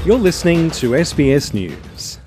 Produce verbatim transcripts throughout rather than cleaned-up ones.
You're listening to S B S News.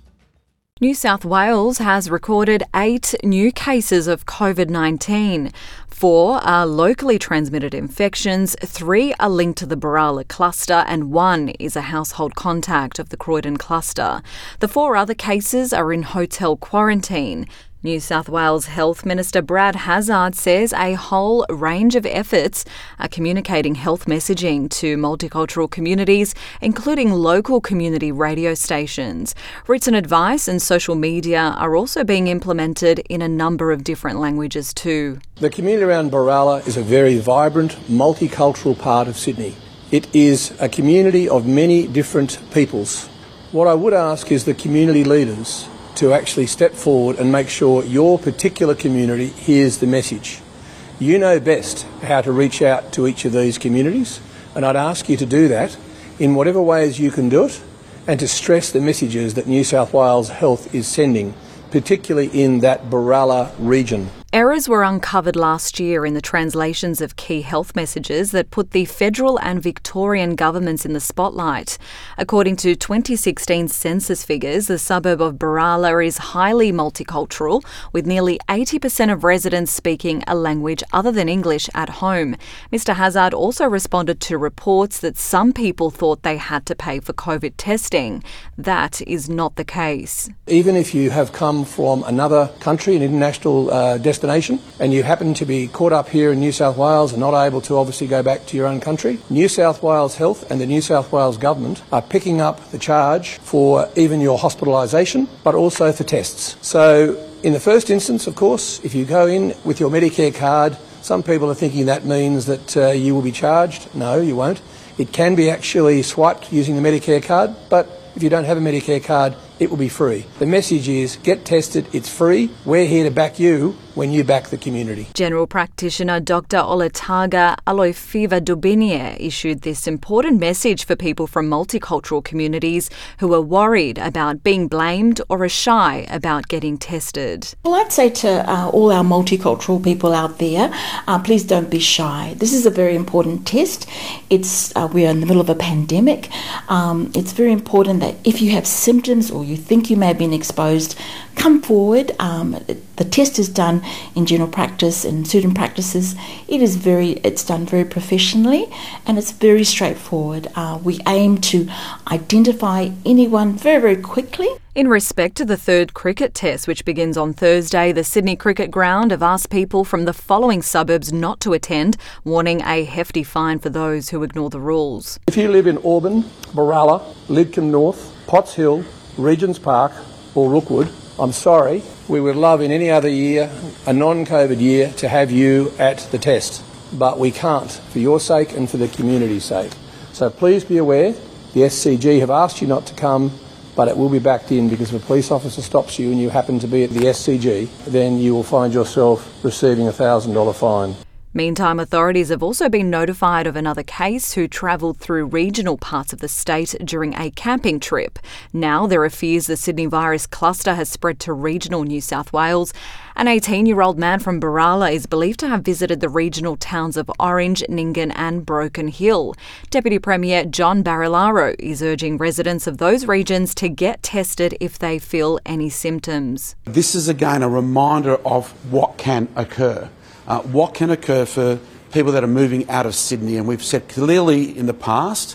New South Wales has recorded eight new cases of COVID nineteen. Four are locally transmitted infections, three are linked to the Berala cluster, and one is a household contact of the Croydon cluster. The four other cases are in hotel quarantine. New South Wales Health Minister Brad Hazzard says a whole range of efforts are communicating health messaging to multicultural communities, including local community radio stations. Written advice and social media are also being implemented in a number of different languages too. The community around Berala is a very vibrant, multicultural part of Sydney. It is a community of many different peoples. What I would ask is the community leaders to actually step forward and make sure your particular community hears the message. You know best how to reach out to each of these communities, and I'd ask you to do that in whatever ways you can do it, and to stress the messages that New South Wales Health is sending, particularly in that Berala region. Errors were uncovered last year in the translations of key health messages that put the federal and Victorian governments in the spotlight. According to twenty sixteen census figures, the suburb of Berala is highly multicultural, with nearly eighty percent of residents speaking a language other than English at home. Mister Hazzard also responded to reports that some people thought they had to pay for COVID testing. That is not the case. Even if you have come from another country, an international uh, destination, and you happen to be caught up here in New South Wales and not able to obviously go back to your own country, New South Wales Health and the New South Wales Government are picking up the charge for even your hospitalisation, but also for tests. So in the first instance, of course, if you go in with your Medicare card, some people are thinking that means that uh, you will be charged. No, you won't. It can be actually swiped using the Medicare card, but if you don't have a Medicare card, it will be free. The message is, get tested, it's free. We're here to back you when you back the community. General practitioner Doctor Oletaga Aloifiva Dubinie issued this important message for people from multicultural communities who are worried about being blamed or are shy about getting tested. Well, I'd say to uh, all our multicultural people out there, uh, please don't be shy. This is a very important test. It's uh, we're in the middle of a pandemic. Um, it's very important that if you have symptoms or you think you may have been exposed, come forward. Um, the test is done in general practice and certain practices. It is very, it's done very professionally and it's very straightforward. Uh, we aim to identify anyone very, very quickly. In respect to the third cricket test, which begins on Thursday, the Sydney Cricket Ground have asked people from the following suburbs not to attend, warning a hefty fine for those who ignore the rules. If you live in Auburn, Berala, Lidcombe North, Potts Hill, Regents Park or Rookwood, I'm sorry, we would love in any other year, a non-COVID year, to have you at the test. But we can't, for your sake and for the community's sake. So please be aware, the S C G have asked you not to come, but it will be backed in, because if a police officer stops you and you happen to be at the S C G, then you will find yourself receiving a one thousand dollars fine. Meantime, authorities have also been notified of another case who travelled through regional parts of the state during a camping trip. Now there are fears the Sydney virus cluster has spread to regional New South Wales. An eighteen-year-old man from Berala is believed to have visited the regional towns of Orange, Nyngan and Broken Hill. Deputy Premier John Barilaro is urging residents of those regions to get tested if they feel any symptoms. This is again a reminder of what can occur. Uh, what can occur for people that are moving out of Sydney, and we've said clearly in the past,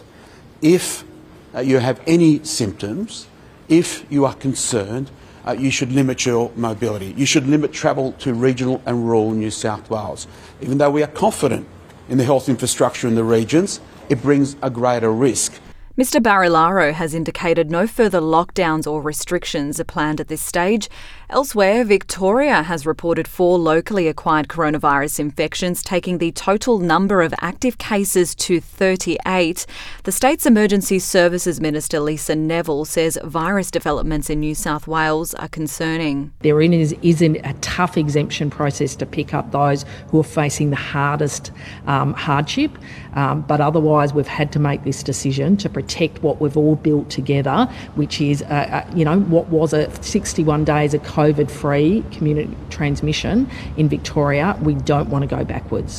if uh, you have any symptoms, if you are concerned, uh, you should limit your mobility. You should limit travel to regional and rural New South Wales. Even though we are confident in the health infrastructure in the regions, it brings a greater risk. Mister Barilaro has indicated no further lockdowns or restrictions are planned at this stage. Elsewhere, Victoria has reported four locally acquired coronavirus infections, taking the total number of active cases to thirty-eight. The state's Emergency Services Minister Lisa Neville says virus developments in New South Wales are concerning. There is, is a tough exemption process to pick up those who are facing the hardest um, hardship, um, but otherwise we've had to make this decision to protect what we've all built together, which is, uh, uh, you know, what was a sixty-one days of COVID-free community transmission in Victoria. We don't want to go backwards.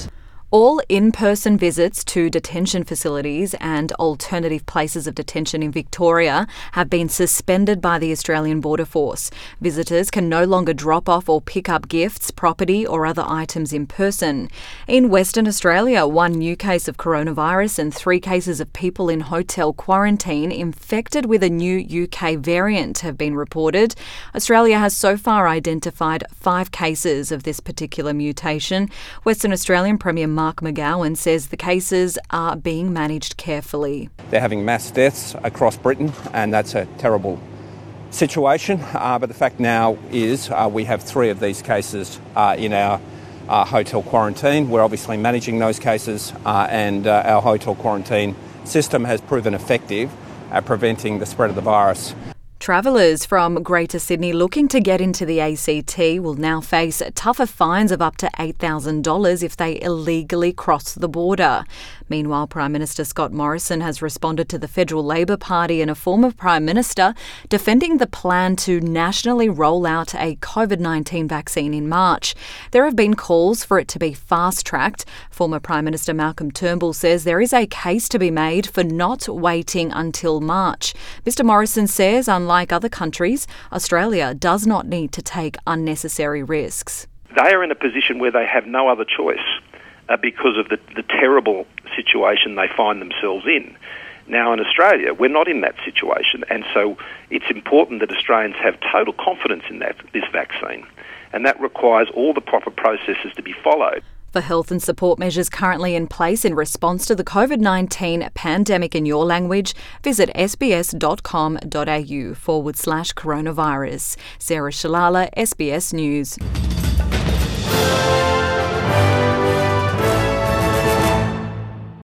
All in-person visits to detention facilities and alternative places of detention in Victoria have been suspended by the Australian Border Force. Visitors can no longer drop off or pick up gifts, property or other items in person. In Western Australia, one new case of coronavirus and three cases of people in hotel quarantine infected with a new U K variant have been reported. Australia has so far identified five cases of this particular mutation. Western Australian Premier Mark McGowan says the cases are being managed carefully. They're having mass deaths across Britain, and that's a terrible situation. Uh, but the fact now is uh, we have three of these cases uh, in our uh, hotel quarantine. We're obviously managing those cases, uh, and uh, our hotel quarantine system has proven effective at preventing the spread of the virus. Travellers from Greater Sydney looking to get into the A C T will now face tougher fines of up to eight thousand dollars if they illegally cross the border. Meanwhile, Prime Minister Scott Morrison has responded to the Federal Labor Party and a former Prime Minister defending the plan to nationally roll out a COVID nineteen vaccine in March. There have been calls for it to be fast-tracked. Former Prime Minister Malcolm Turnbull says there is a case to be made for not waiting until March. Mister Morrison says, unlike other countries, Australia does not need to take unnecessary risks. They are in a position where they have no other choice uh, because of the, the terrible situation they find themselves in. Now, in Australia, we're not in that situation, and so it's important that Australians have total confidence in that this vaccine, and that requires all the proper processes to be followed. For health and support measures currently in place in response to the COVID nineteen pandemic in your language, visit sbs.com.au forward slash coronavirus. Sarah Shalala, S B S News.